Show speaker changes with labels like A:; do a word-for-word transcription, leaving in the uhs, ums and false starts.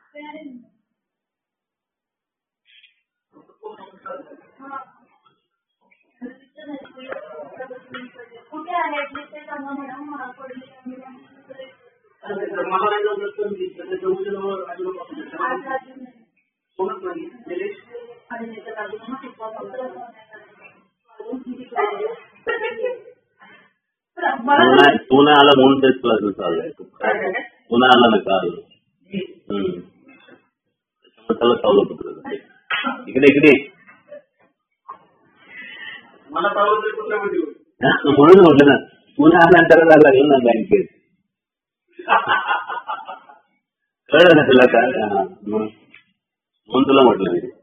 A: పూనాలో మూడు చేసుకోవాల్సిన సార్ పూనాలో కాదు సౌలభ్యం ఇక్కడ ఇక్కడే ముందు కొట్టిన పూనాలు అంటారు కదా అలా ఏమన్నా దానికి ముందులో కొట్టలేదు